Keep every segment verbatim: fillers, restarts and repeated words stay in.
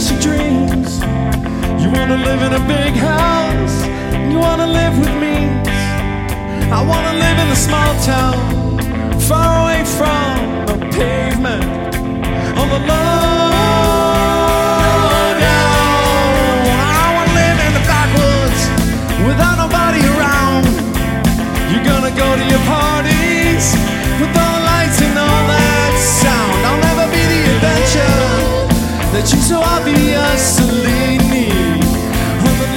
your dreams. You wanna live in a big house, you wanna live with me. I wanna live in a small town, far away from the pavement, on the lowdown. I wanna live in the backwoods, without nobody around. You're gonna go to your parties, with all the lights and all that sound. I'll never be the adventure that you so obviously need. On the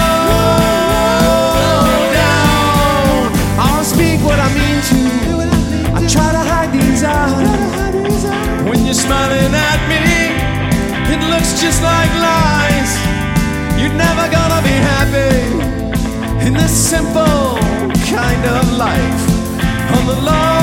lowdown, I'll speak what I mean to. I try to hide these eyes. When you're smiling at me, it looks just like lies. You're never gonna be happy in this simple kind of life. On the low